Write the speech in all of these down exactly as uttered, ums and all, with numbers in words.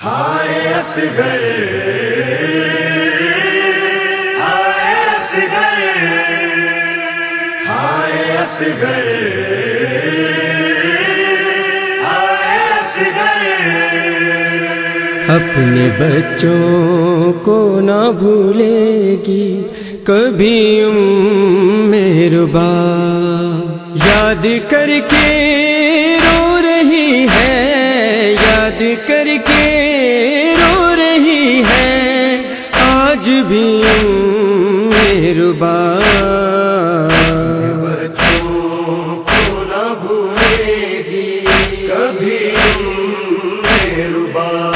ہائے اصغر ہائے اصغر ہائے اصغر ہائے اصغر اپنے بچوں کو نہ بھولے گی کبھی مہربان، یاد کر کے رو رہی ہے، یاد کر کے رو رہی ہے آج بھی مہربان۔ بچوں کو نہ بھولے گی کبھی مہربان،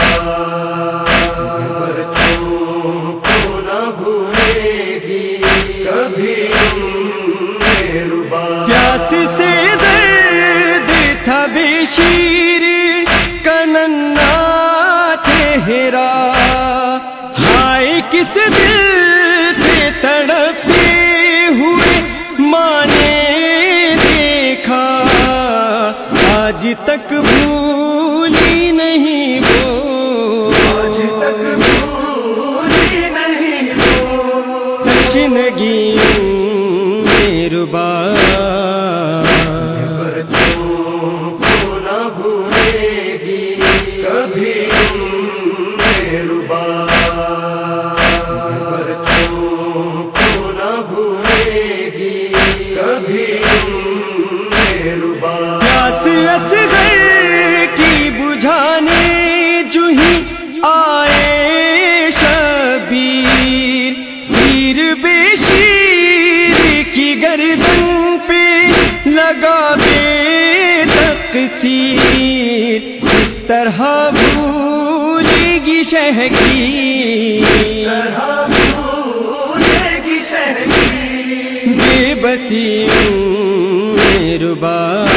بچوں کو نہ بھولے گی کبھی مہربان۔ پیاس سے درد تھا بے شیر کا ننھا چہرہ، ہائے کس دل سے تڑپتے ہوئے ماں نے دیکھا، آج تک بھولی نہیں وہ، آج تک بھولی نہیں وہ تشنگی مہربان۔ بچوں کو نہ بھولے گی کبھی مہربان، بچوں کو نہ بھولے گی کبھی مہربان۔ پیاس اصغر کی بجھانے جو ہی آئے شبیر، تیر بے شیر کی گردن پہ لگا بے تقصیر، اس طرح بھولے گی شہ کی، طرح بھولے گی شہ کی بے بسی مہربان۔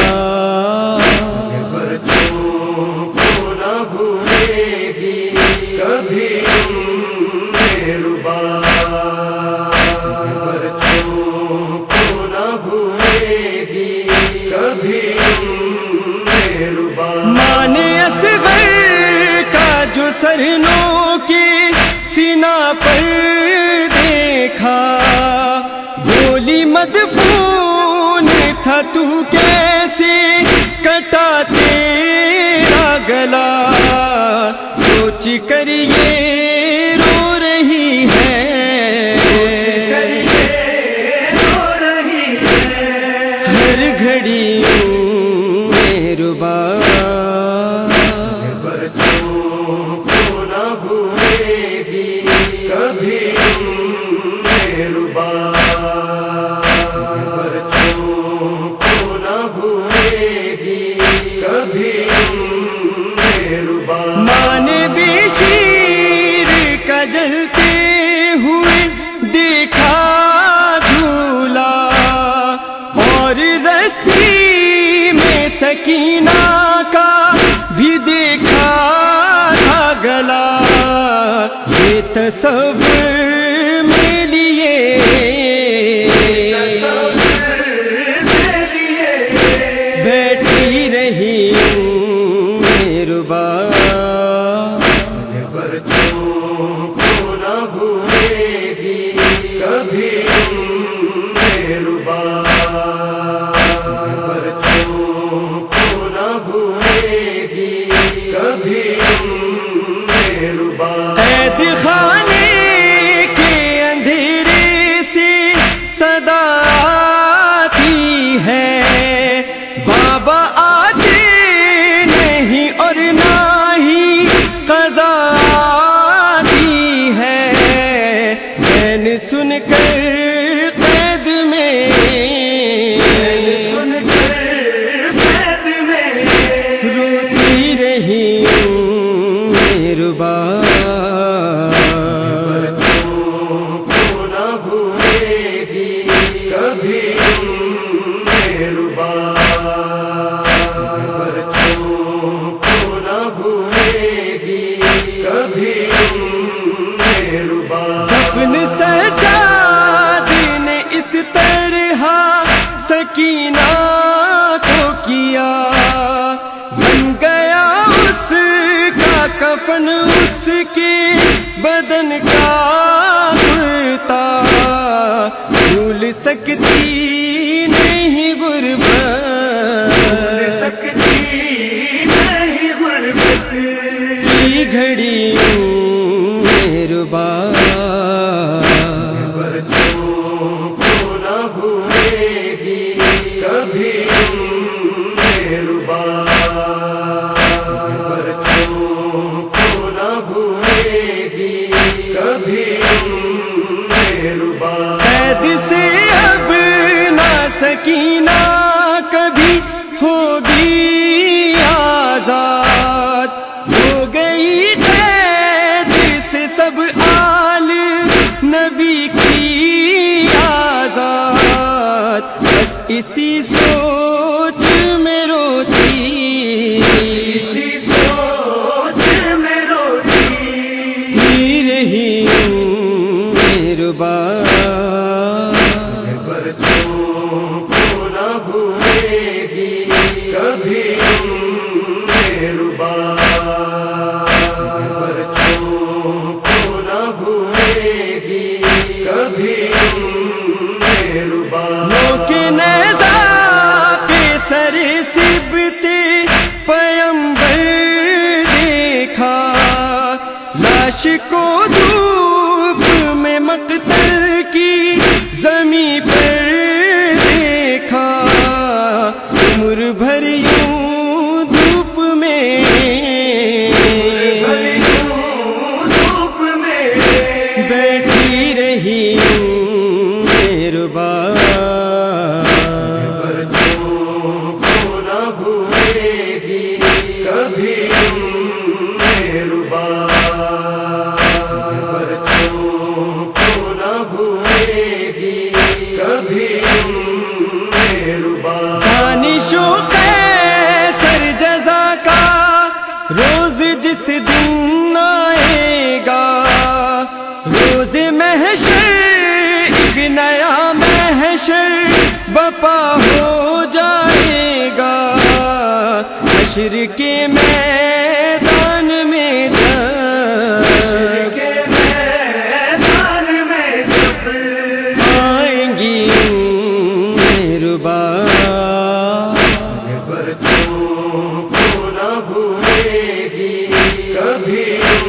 بچوں کو نہ بھولے گی کبھی مہربان، بچوں کو نہ بھولے گی کبھی مہربان۔ ماں نے اصغر کا جو سر نو کے سینہ پر دیکھا، بولی مدفون تھا تو کیسے کٹا تیرا گلا، سوچ کر یہ رو رہی ہے، رو رہی ہے ہر گھڑی مہربان۔ بچوں کو نہ بھولے گی کبھی مہربان، بچوں کو نہ بھولے گی کبھی مہربان۔ ماں نے بے شیر کا جلتے ہوئے دیکھا جھولا، اور رسی میں سکینہ کا بھی دیکھا تھا گلا، یہ تصور میں لیے بیٹھی رہی مہربان۔ بچوں کو نہ بھولے گی کبھی مہربان، بچوں کو نہ بھولے گی کبھی مہربان۔ قید خانے کے اندھیرے سے صدا آتی ہے، بابا آتے نہیں اور نہ ہی قضا آتی ہے، چین سن کر قید میں، سن کر قید میں روتی رہی مہربان۔ بچوں کو نہ بھولے گی کبھی مہربان، بچوں کو نہ بھولے گی کبھی مہربان۔ دفن سجاد نے اس طرح سکینہ کو کیا، بن گیا اس کا کفن جان اس کے بدن کا کرتا بھول سکتی نہیں غربت، بھول سکتی نہیں غربت کی گھڑیوں میں ربا بچوں کو نہ بھولے گی کبھی ربا، بچوں کو نہ بھولے گی کبھی ربا۔ قید سے اب نہ سکینہ کبھی ہوگی آزاد، ہو گئی قید سے سب آل نبی کی آزاد، بس اسی سوچ میں روتی، اسی سوچ میں روتی رہی ہوں ربا، بچوں کو نہ بھولے گی کبھی ربا، بچوں کو نہ بھولے گی کبھی ربا۔ موقع نیزہ پہ سر سبتے پیمبر دیکھا، لاش کو دھوپ میں مقتل کی زمین پر دیکھا، عمر بھر یوں دھوپ میں دھوپ میں بیٹھی رہی ہوں ربا، بچوں کو نہ بھولے گی کبھی ربا، بچوں کو نہ بھولے گی کبھی ربا۔ دانش و قیصر جزا کا روز جس دن آئے گا، روز محشر ایک نیا محشر بپا ہو جائے گا، حشر کے میدان میں جب کے میدان میں جب آئیں گی ربا، بچوں کو نہ بھولے گی کبھی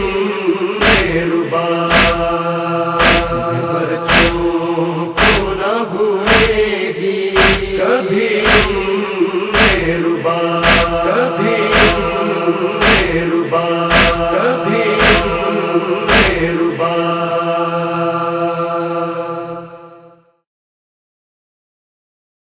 ربا، بچوں کو نہ بھولے گی کبھی ربا، کبھی ربا، کبھی